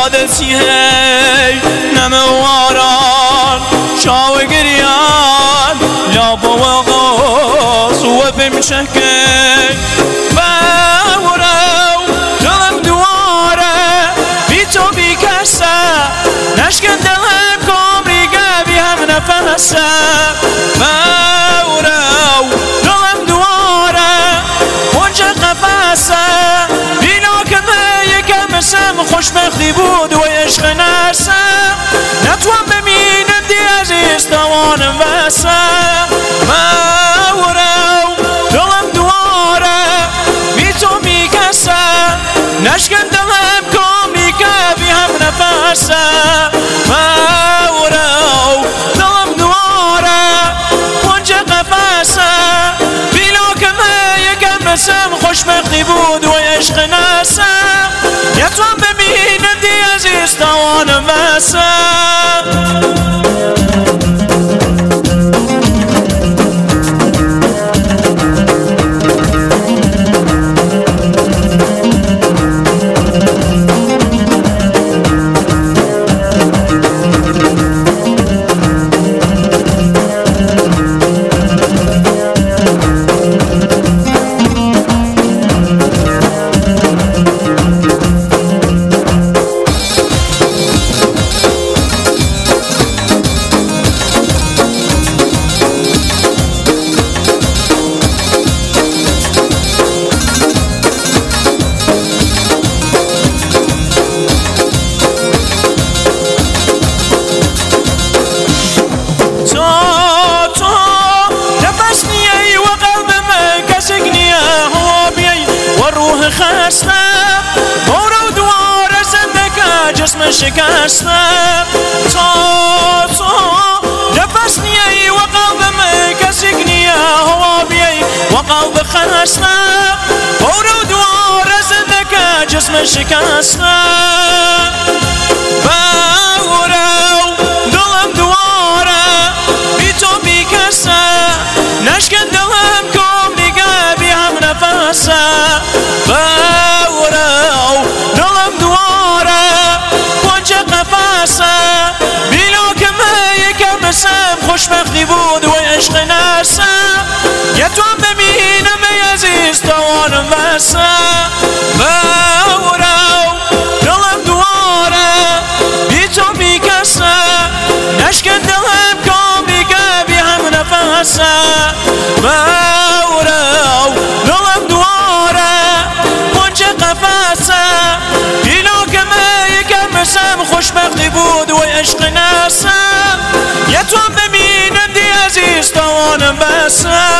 دادسی هی نمواران شاو گریان لابا و غاز و بمشکل باورو دلم دواره بی تو بی کسه نشکن دلم کامری گبی هم نفسه باورو دلم دواره اونجا قفسه بینا کنه یکم سم خوشبختی بود و عشق نرسم نتوان ببینم دی عزیز توانم وسم باورو دلم دواره بی تو بی کسه نشکن دلم کامری گبی هم نفسه باورو دلم دواره اونجا قفسه بینا کنه یکم سم خوشبختی بود و عشق نرسم نتوان ببینم دی عزیز توانم وسم خستم برو دواره زندگی جسم شکستم تو نفس نیایی و قلبم کسی نیه هوا بیایی و قلب خستم برو دواره زندگی جسم شکستم برو دلم دواره بی تو بی کسه نشکن دلم کم دیگه بی هم نفسه باورو دلم دواره کنج قفسه بینا که من یکم سم خوشبختی بود و عشق نرسم یتوان ببینم ای عزیز توانم وسم باورو دلم دواره بی تو بی کسه نشکن دلم کم دیگه بی هم نفسه باورو دلم دواره قفسه بینا که من یکم سم خوشبختی بود و عشق نرسم یتوان ببینم دی عزیز توانم وسم